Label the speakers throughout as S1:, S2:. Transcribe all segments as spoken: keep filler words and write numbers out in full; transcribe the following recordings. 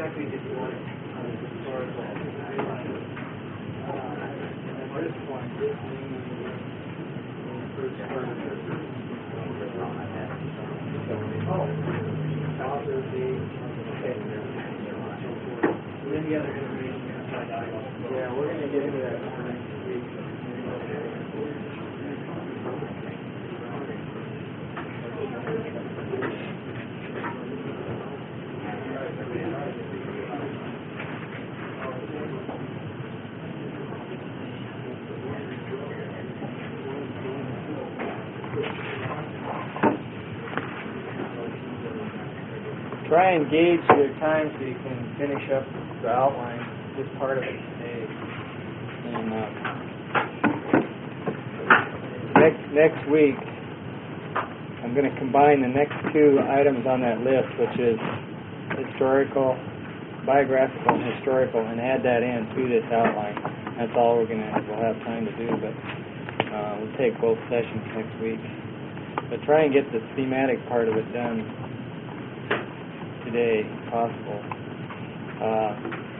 S1: exactly did you want on the historical outline? Uh, at this point, this means in the first part of the oh, author, date, okay. And then the other information inside dialogue. Yeah, we're going to get into that for next week. Try and gauge your time so you can finish up the outline, this part of it today. And uh, next next week, I'm going to combine the next two items on that list, which is historical, biographical, and historical, and add that in to this outline. That's all we're going to we'll have time to do, but uh, we'll take both sessions next week. But try and get the thematic part of it done today, if possible. Uh,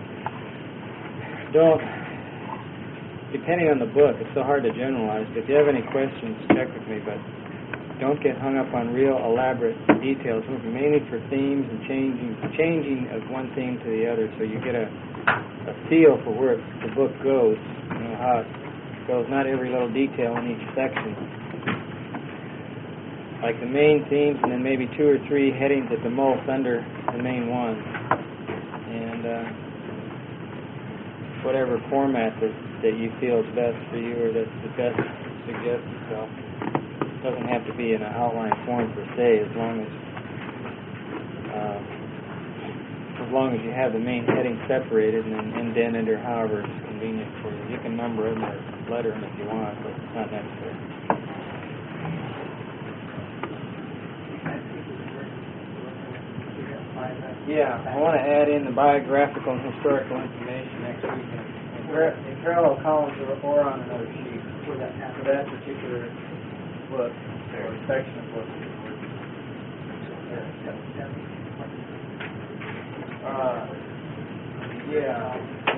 S1: don't, depending on the book, it's so hard to generalize, but if you have any questions, check with me, but don't get hung up on real elaborate details. Look mainly for themes and changing changing of one theme to the other, so you get a, a feel for where the book goes, you know, how it goes, not every little detail in each section. Like the main themes, and then maybe two or three headings at the most under the main one, and uh, whatever format that, that you feel is best for you, or that's the best suggests itself. It doesn't have to be in an outline form per se, as long as uh, as long as you have the main heading separated and then indented, or however it's convenient for you. You can number them or letter them if you want, but it's not necessary. Yeah, I want to add in the biographical and historical information next week in, in parallel columns or, or on another sheet for that, for that particular book or section of book. Uh, yeah.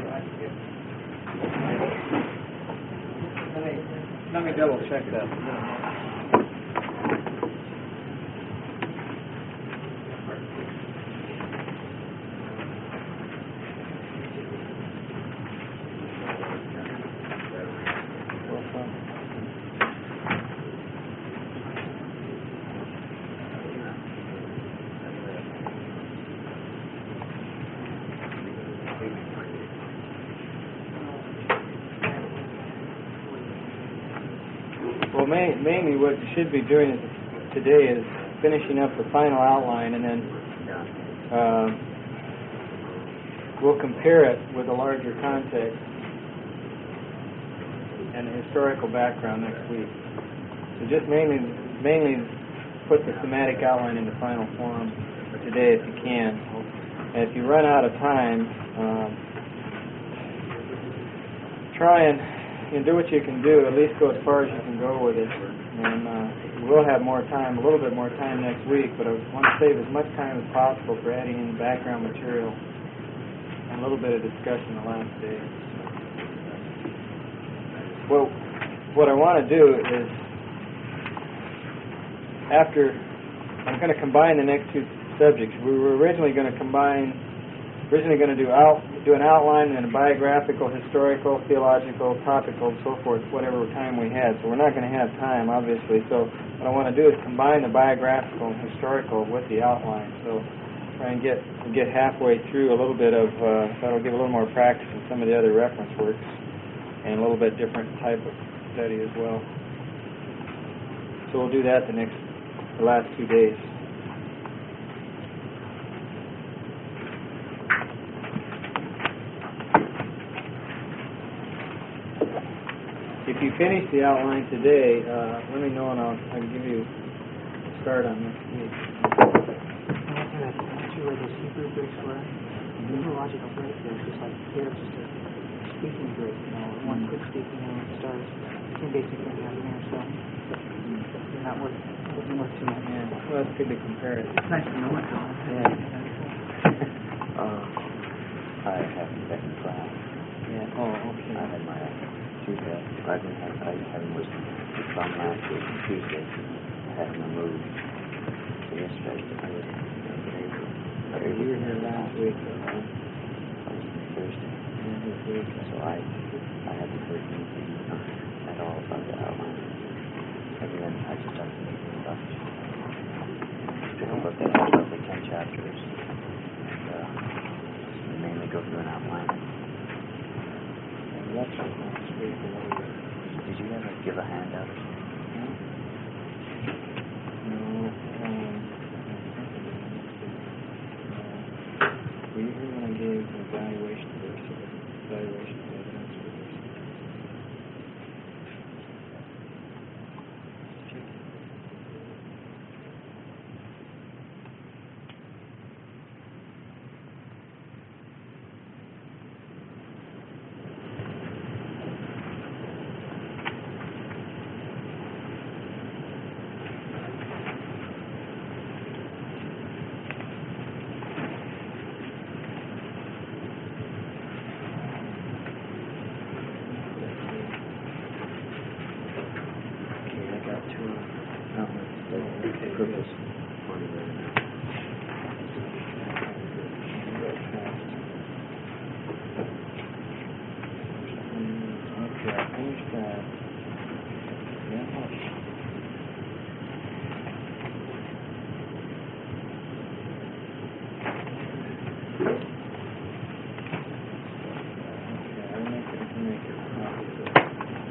S1: Let me, let me double check that. Well, main, mainly what you should be doing is, today is finishing up the final outline, and then uh, we'll compare it with a larger context and the historical background next week. So just mainly, mainly put the thematic outline into final form today if you can. And if you run out of time, um, try and You know, do what you can do, at least go as far as you can go with it. And uh, we'll have more time, a little bit more time next week, but I want to save as much time as possible for adding in background material and a little bit of discussion the last day. Well, what I want to do is, after, I'm going to combine the next two subjects. We were originally going to combine Originally going to do out, do an outline and a biographical, historical, theological, topical, and so forth, whatever time we had. So we're not going to have time, obviously. So what I want to do is combine the biographical and historical with the outline. So try and get get halfway through a little bit of, uh, that'll give a little more practice in some of the other reference works, and a little bit different type of study as well. So we'll do that the next, the last two days. If you finish the outline today, uh, let me know and I'll, I'll give you a start on next week.
S2: After that, after where those Hebrew breaks were, the neurological break there, just like here, just a speaking break, you know, one quick speaking and it starts. You can basically have here, so you're not worth, doesn't work too much.
S1: Yeah, well, that's good to compare it.
S2: It's nice to know it, though.
S1: Yeah. uh,
S3: second class.
S1: Yeah. Oh, okay.
S3: I had my Tuesday. I didn't have. I didn't have him was from last week Tuesday. I had him removed. So yesterday I was today.
S1: Okay, you were here last week, though, huh?
S3: I was on Thursday.
S1: Yeah, this week.
S3: So I I haven't heard anything at all about the outline. Other than I just talked to him about about the about the ten chapters. And, uh, mainly go through an outline.
S1: And that's last week.
S3: Did you ever give a handout or something?
S1: No. Um, we usually when I gave the evaluation verse, evaluation of evidence verse.
S3: Purpose.
S1: Okay, I finished that. Yeah. Okay, I'll make it, I'll make it a copy of it.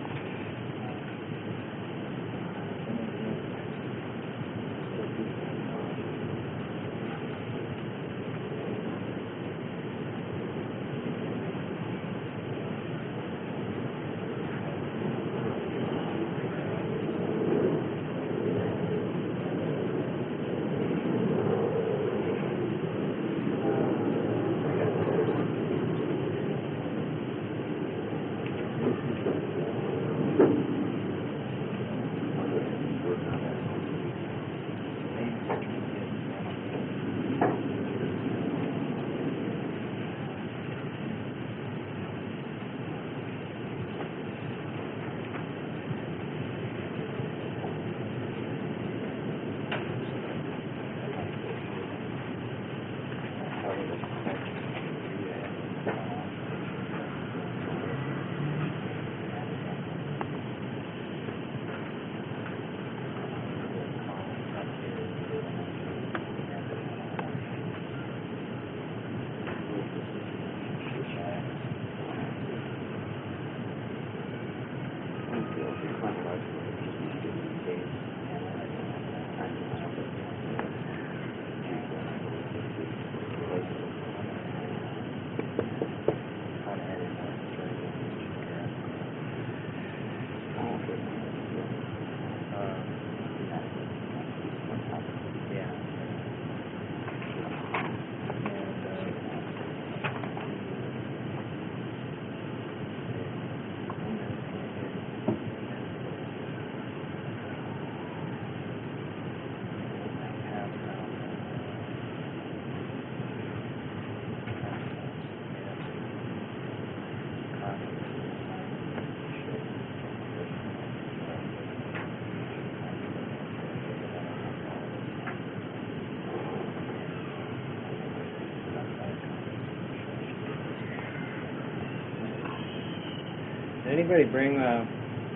S1: Did anybody bring uh,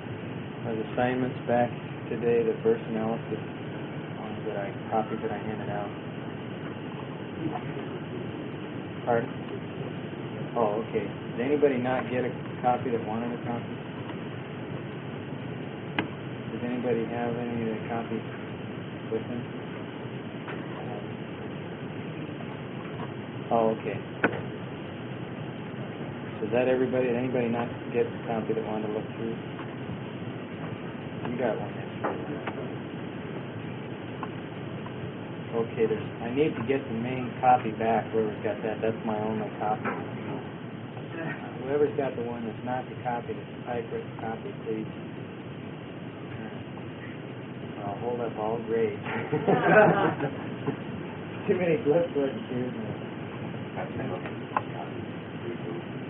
S1: those assignments back today, the verse analysis on that I copies that I handed out? Pardon? Oh, okay. Did anybody not get a copy that wanted a copy? Does anybody have any of the copies with them? Oh, okay. So is that everybody? Did anybody not get a copy that wanted to look through? You got one there. Okay, there's. I need to get the main copy back. Whoever's got that, that's my only copy. Uh, whoever's got the one that's not the copy, that's a typewritten copy, please. Uh, I'll hold up all grades. Too many flip words here.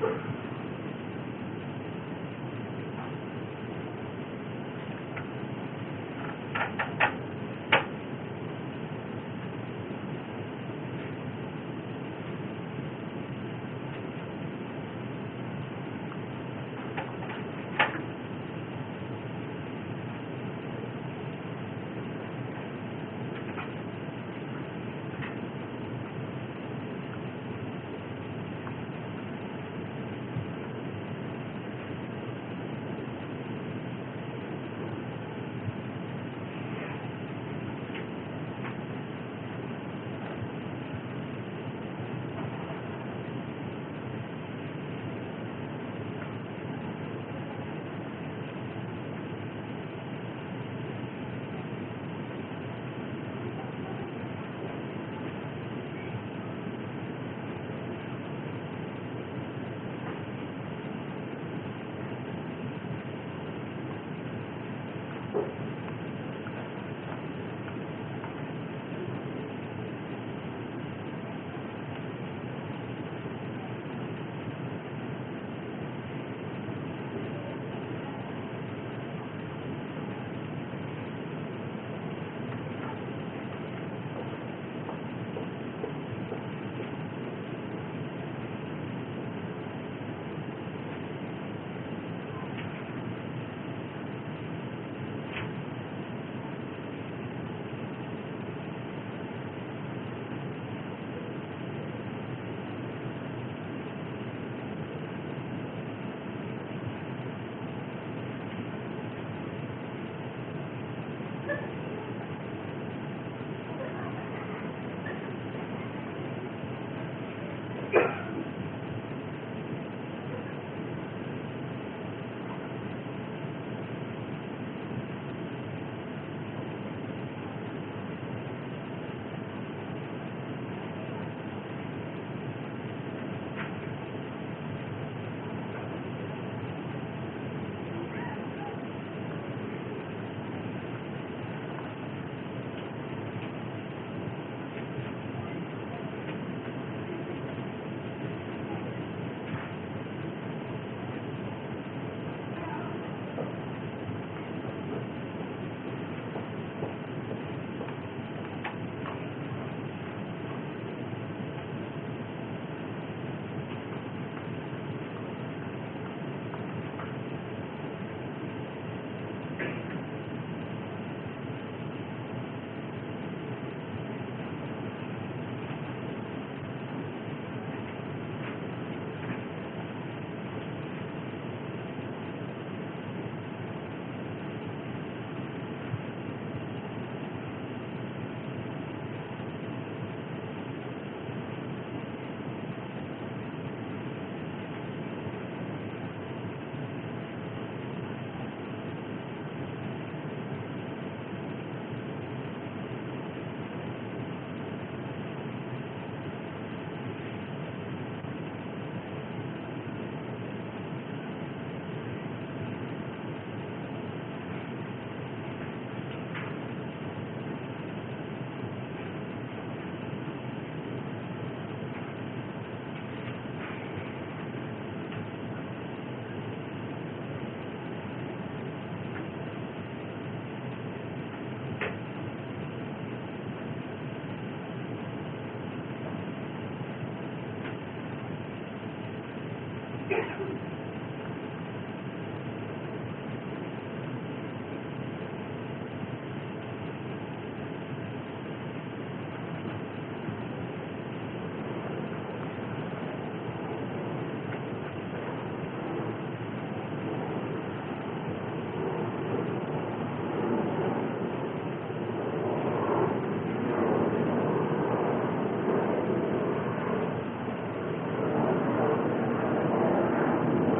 S1: All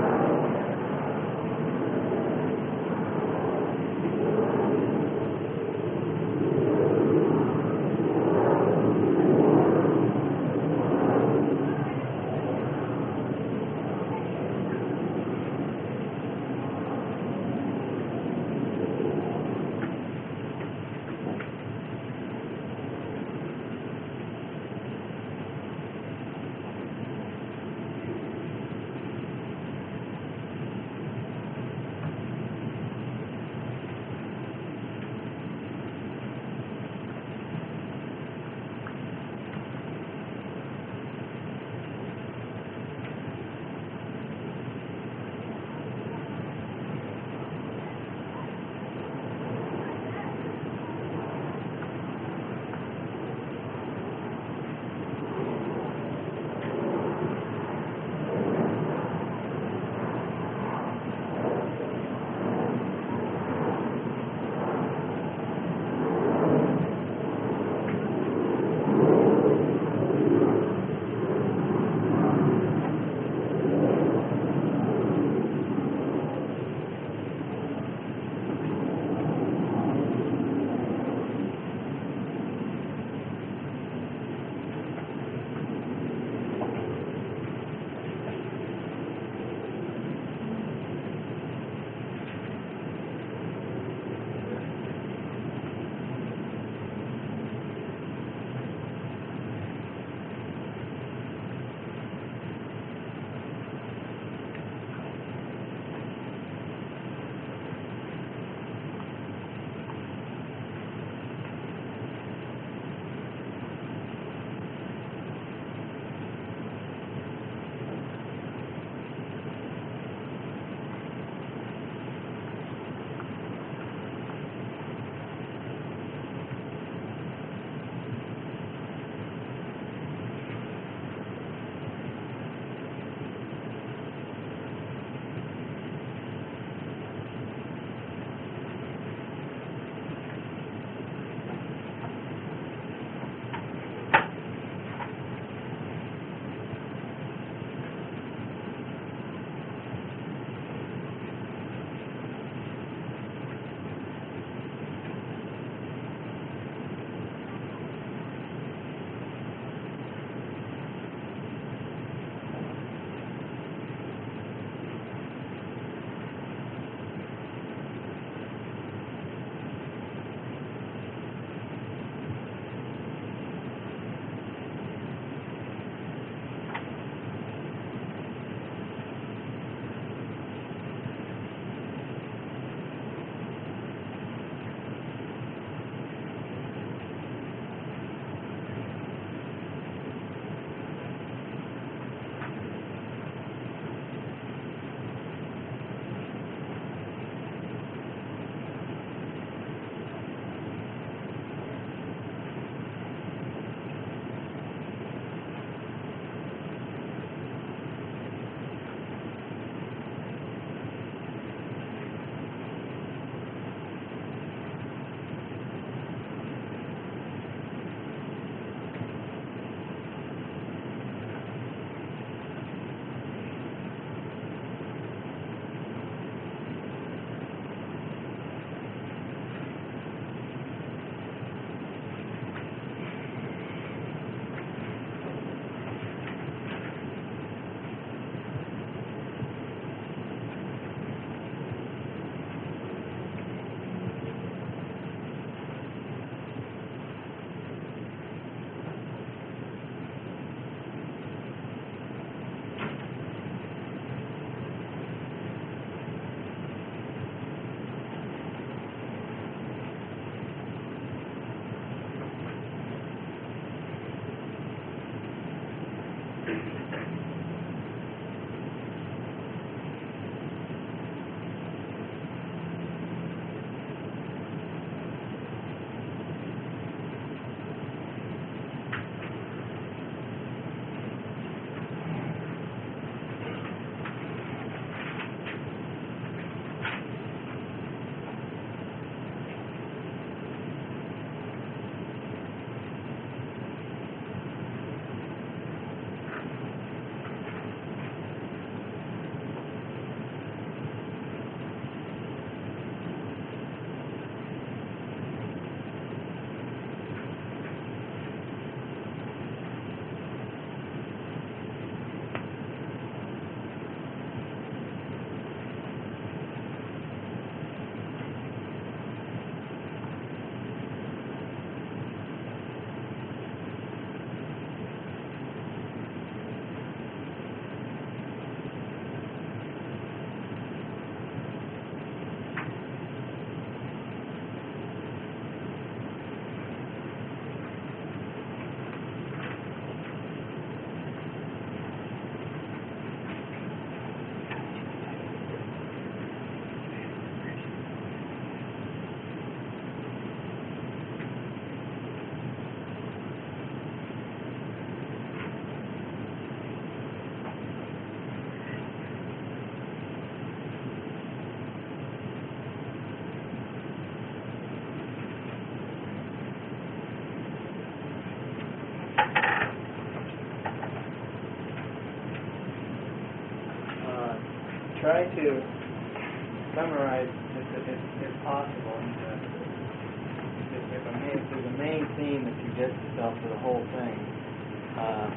S1: Try to summarize, if, if, if possible, the, if, if, a main, if there's a main theme that suggests itself for the whole thing, uh,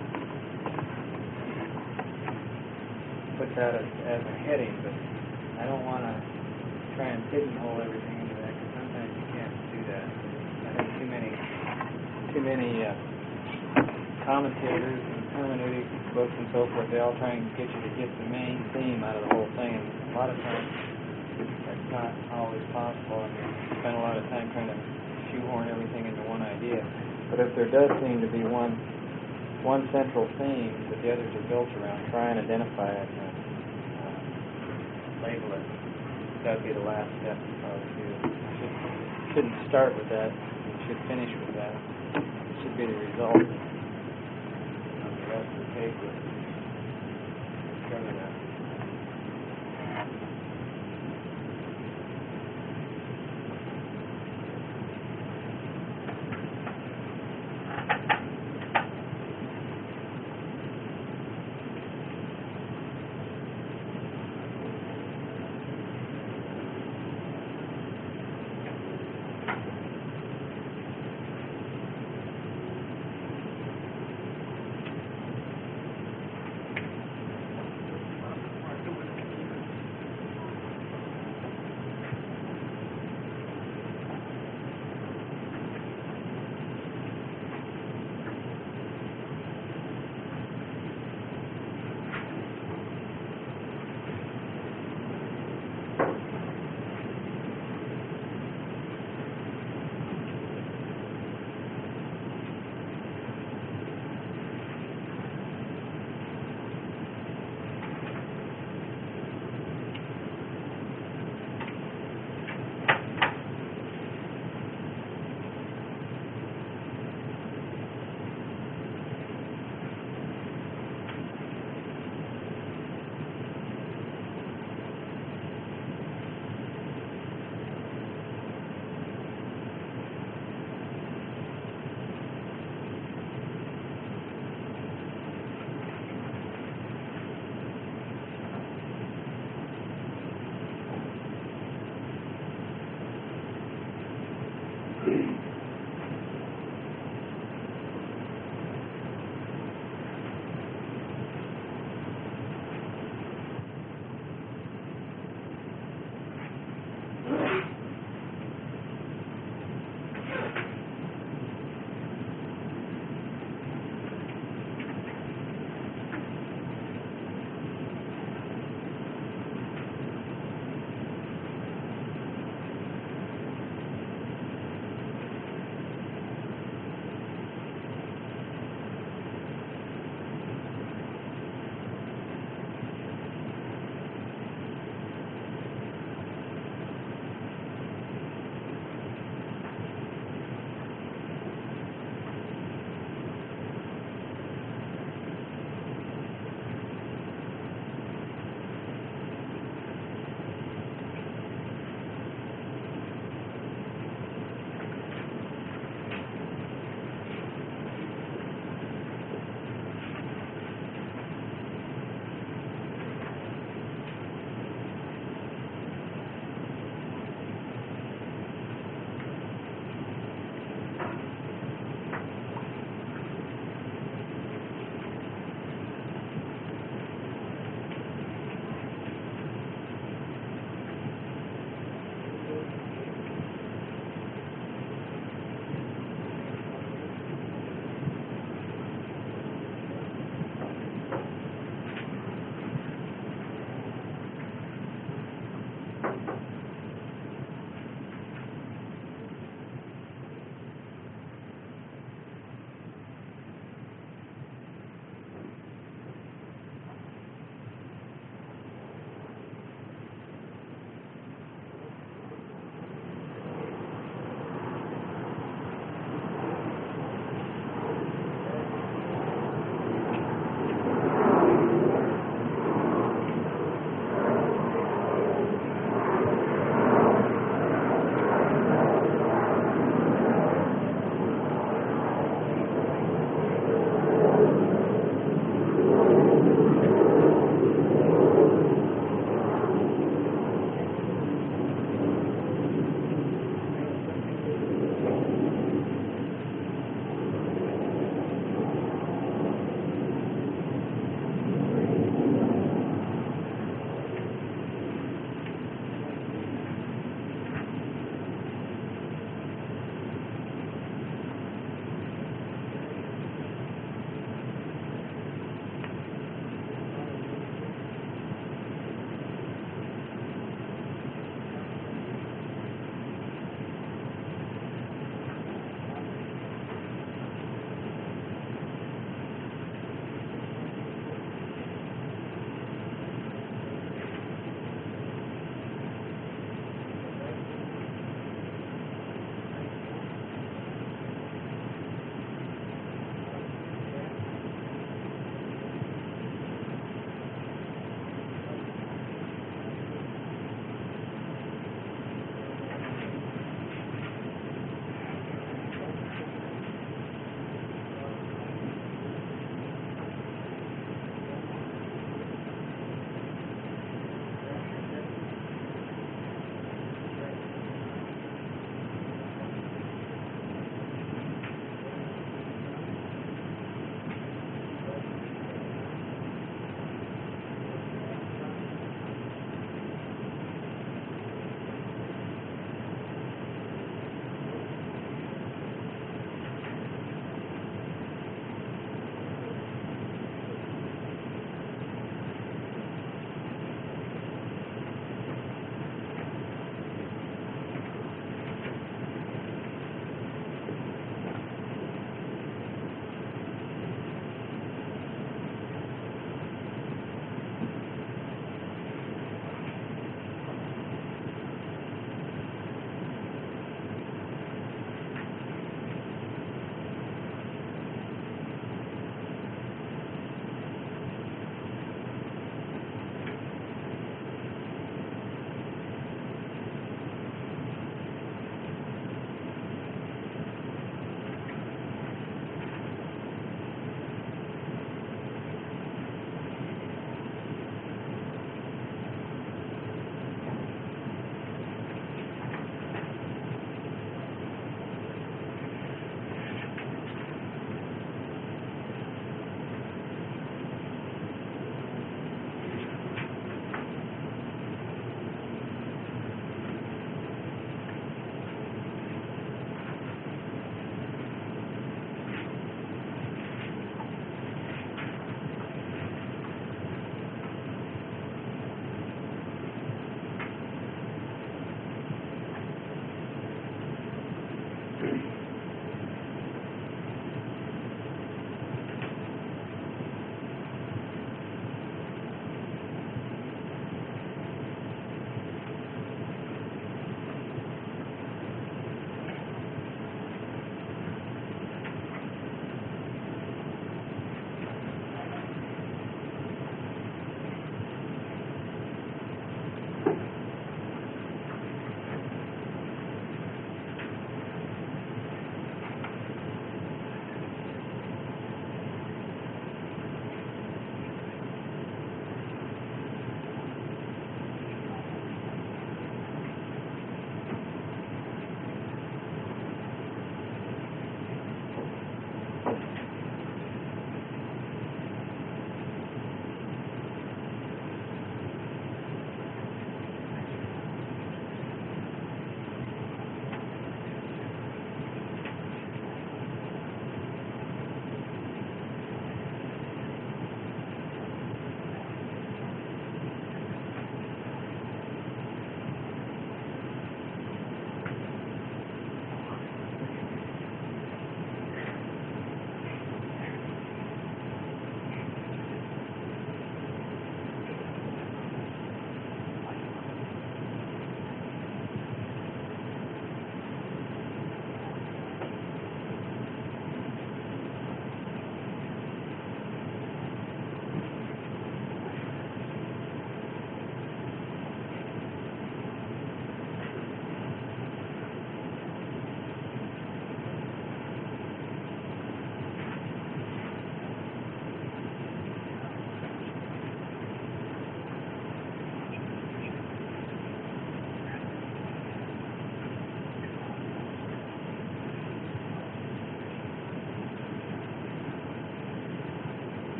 S1: put that as, as a heading, but I don't want to try and pigeonhole everything into that, because sometimes you can't do that. I think too many, too many uh, commentators and hermeneutics books and so forth, they all try and get you to get the main theme out of the whole thing, and a lot of times that's not always possible, and you spend a lot of time trying to shoehorn everything into one idea. But if there does seem to be one one central theme that the others are built around, try and identify it and uh, label it. That would be the last step you probably do. You should, shouldn't start with that, you should finish with that. It should be the result. The rest of the paper cover that.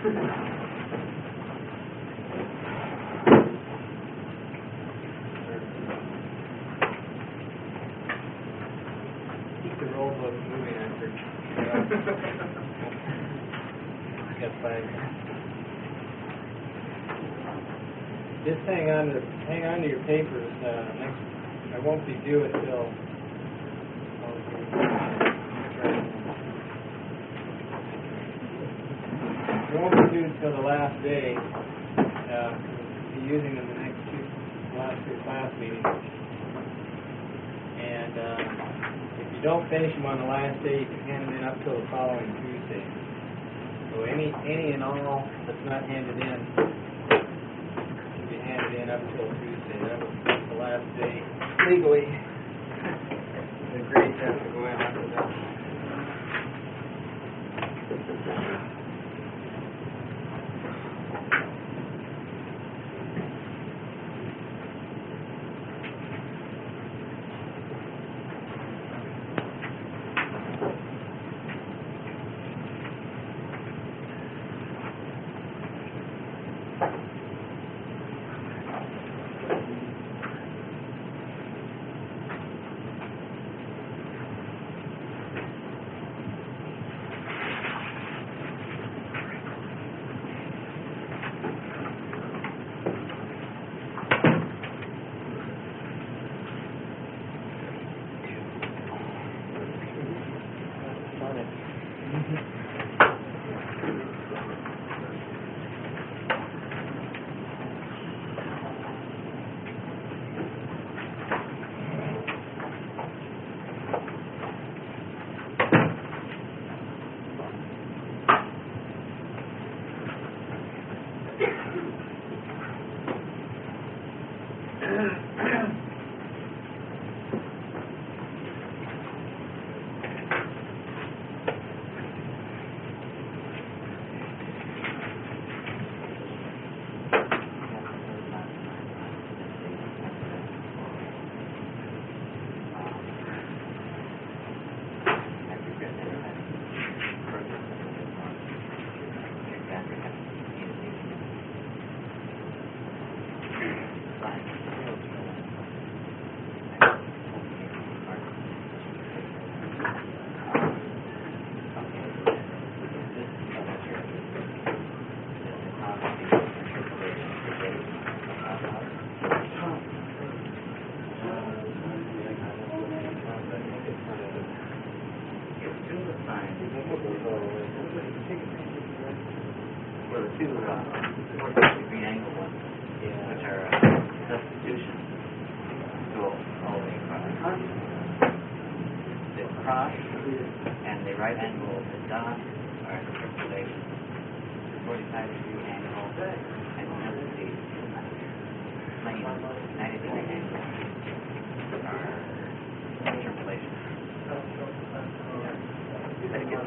S1: Keep the roll book moving after. Got five. Just hang on to hang on to your papers. Uh, next, I won't be due until. I won't be due until the last day. Uh, we'll be using them the next two, last two class meetings. And uh, if you don't finish them on the last day, you can hand them in up till the following Tuesday. So any any and all that's not handed in should be handed in up till Tuesday. That was the last day legally. The grades have to go in after that.
S3: Well, the two uh, degree angle ones, which are uh, substitutions, go all the way across. The cross and the right angle of the dot are interpolation. The forty-five degree angle and another the plane ninety degree angle are interpolation. That gets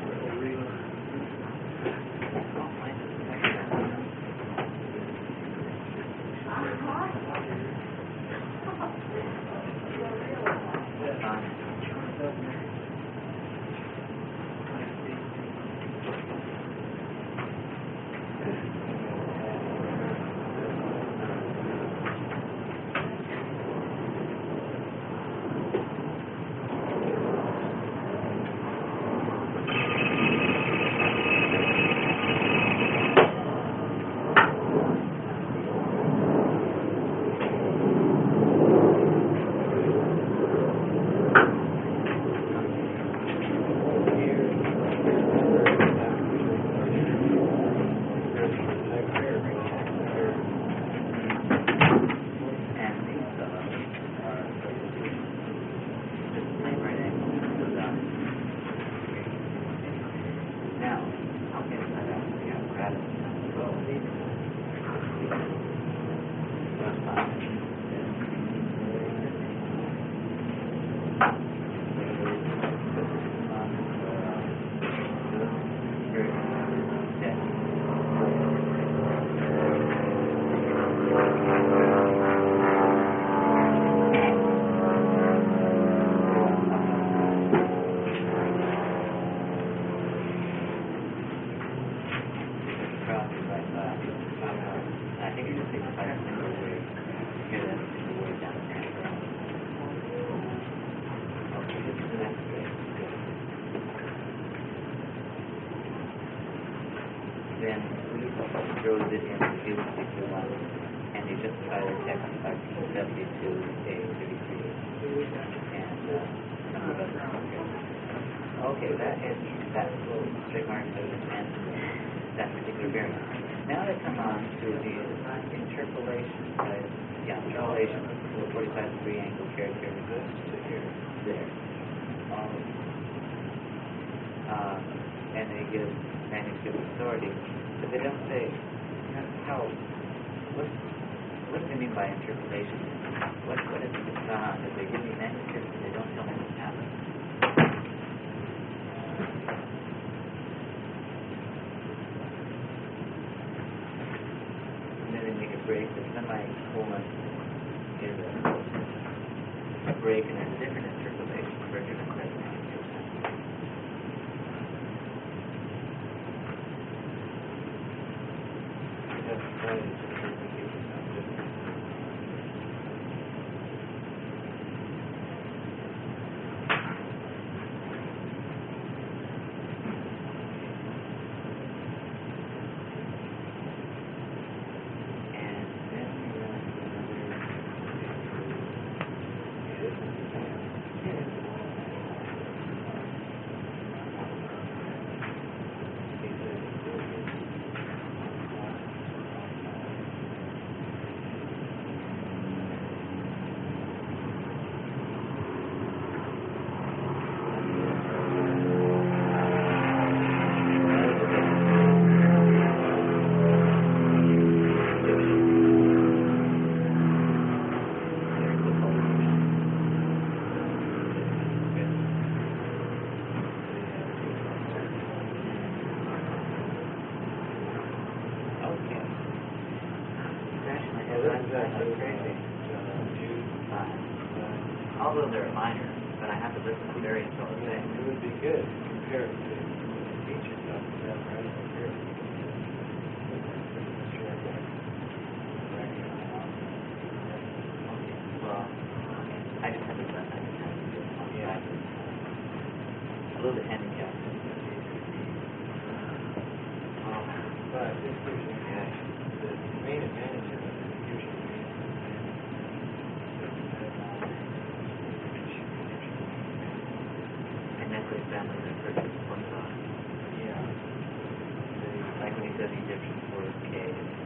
S3: then we throws it into Jews if you want, and they justify their text by P seventy-two, A thirty-three, and uh, some of other okay. Okay, that is that little straight mark that was answered that particular variant. Now they come on to the interpolation, uh, yeah, interpolation to a forty-five degree angle character to here, there. Um, uh, and they give manuscript authority, but they don't say how, what, what do they mean by interpolation? What, what is it that's gone on? If they give me manuscripts and they don't tell me what's happened. And then they make a break. The semicolon is a, a break, and there's a different interpolation for a different set of manuscripts. Although they're minor, but I have to listen to various all the same.
S1: It would be good compared to the feature stuff that that right up here.
S3: Well, okay. I just have to listen. I just have to do it on the side. A little bit handicapped.
S1: Um, but this gives you the main advantage of it is it gives you the main
S3: Necklace family that purchased points on.
S1: yeah.
S3: Like when he said the Egyptians were K.